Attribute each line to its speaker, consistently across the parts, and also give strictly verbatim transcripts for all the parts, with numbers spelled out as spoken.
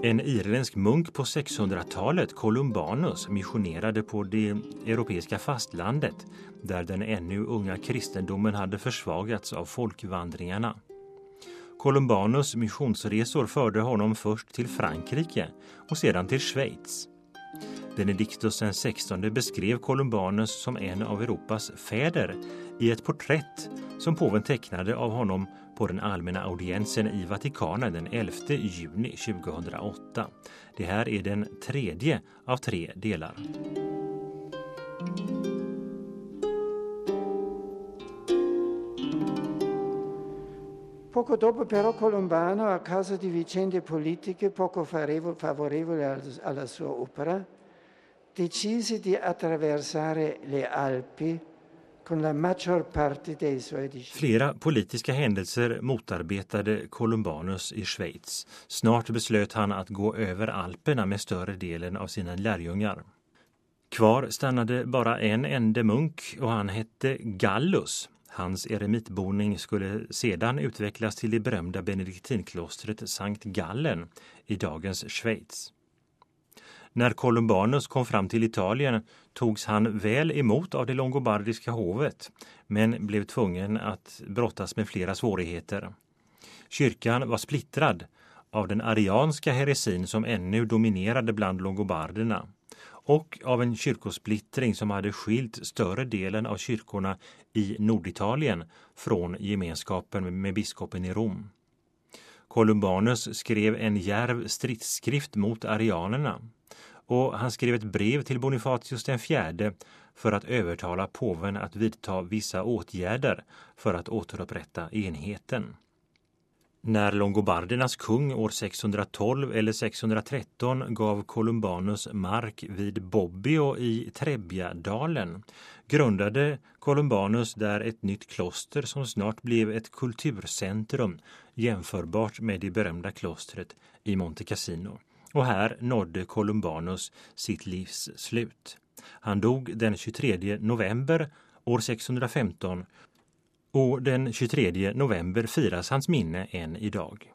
Speaker 1: En irländsk munk på sexhundratalet, Columbanus, missionerade på det europeiska fastlandet där den ännu unga kristendomen hade försvagats av folkvandringarna. Columbanus missionsresor förde honom först till Frankrike och sedan till Schweiz. Benedictus den sextonde beskrev Columbanus som en av Europas fäder i ett porträtt som påven tecknade av honom på den allmänna audiensen i Vatikanen den elfte juni tjugohundraåtta. Det här är den tredje av tre delar.
Speaker 2: Poco dopo però Columbano, a causa di vicende politiche poco favorevoli alla sua opera, decise di attraversare le Alpi con la maggior parte dei suoi discepoli.
Speaker 1: Flera politiska händelser motarbetade Columbanus i Schweiz. Snart beslöt han att gå över Alperna med större delen av sina lärjungar. Kvar stannade bara en ende munk och han hette Gallus. Hans eremitboning skulle sedan utvecklas till det berömda benediktinklostret Sankt Gallen i dagens Schweiz. När Columbanus kom fram till Italien togs han väl emot av det longobardiska hovet, men blev tvungen att brottas med flera svårigheter. Kyrkan var splittrad av den arianska heresin som ännu dominerade bland longobarderna och av en kyrkosplittring som hade skilt större delen av kyrkorna i Norditalien från gemenskapen med biskopen i Rom. Columbanus skrev en djärv stridsskrift mot arianerna och han skrev ett brev till Bonifatius den fjärde för att övertala påven att vidta vissa åtgärder för att återupprätta enheten. När longobardernas kung år sexhundratolv eller sexhundratretton gav Columbanus mark vid Bobbio i Trebbiadalen grundade Columbanus där ett nytt kloster som snart blev ett kulturcentrum jämförbart med det berömda klostret i Monte Cassino. Och här nådde Columbanus sitt livs slut. Han dog den tjugotredje november år sexhundrafemton och den tjugotredje november firas hans minne än idag.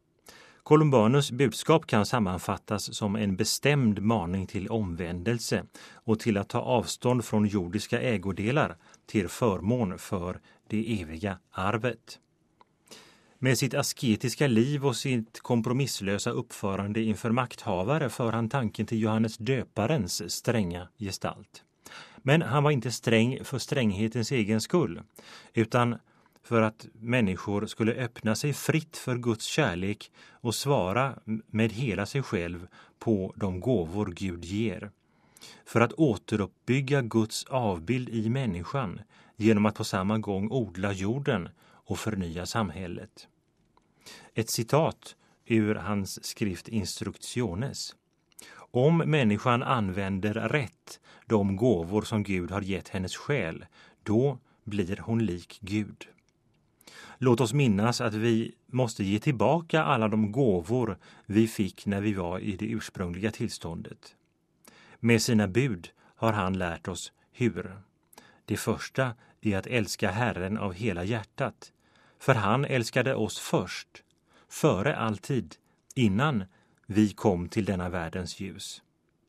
Speaker 1: Columbanus budskap kan sammanfattas som en bestämd maning till omvändelse och till att ta avstånd från jordiska ägodelar till förmån för det eviga arvet. Med sitt asketiska liv och sitt kompromisslösa uppförande inför makthavare för han tanken till Johannes döparens stränga gestalt. Men han var inte sträng för stränghetens egen skull, utan för att människor skulle öppna sig fritt för Guds kärlek och svara med hela sig själv på de gåvor Gud ger. För att återuppbygga Guds avbild i människan genom att på samma gång odla jorden och förnya samhället. Ett citat ur hans skrift Instructiones. Om människan använder rätt de gåvor som Gud har gett hennes själ, då blir hon lik Gud. Låt oss minnas att vi måste ge tillbaka alla de gåvor vi fick när vi var i det ursprungliga tillståndet. Med sina bud har han lärt oss hur. Det första är att älska Herren av hela hjärtat, för han älskade oss först, före alltid, innan vi kom till denna världens ljus.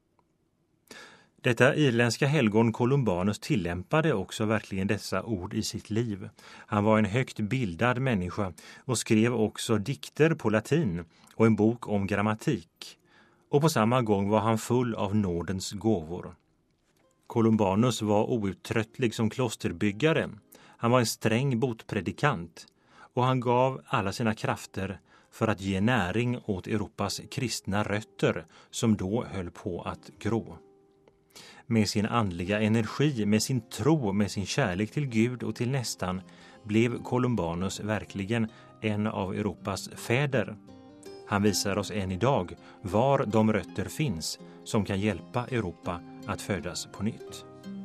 Speaker 1: Detta irländska helgon Columbanus tillämpade också verkligen dessa ord i sitt liv. Han var en högt bildad människa och skrev också dikter på latin och en bok om grammatik. Och på samma gång var han full av nådens gåvor. Columbanus var outtröttlig som klosterbyggare. Han var en sträng botpredikant och han gav alla sina krafter för att ge näring åt Europas kristna rötter som då höll på att grå. Med sin andliga energi, med sin tro, med sin kärlek till Gud och till nästan blev Columbanus verkligen en av Europas fäder. Han visar oss än idag var de rötter finns som kan hjälpa Europa att födas på nytt.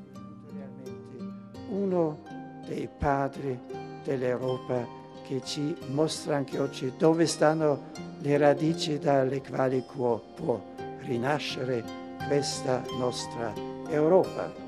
Speaker 2: Uno dei padri dell'Europa che ci mostra anche oggi dove stanno le radici dalle quali può rinascere questa nostra Europa.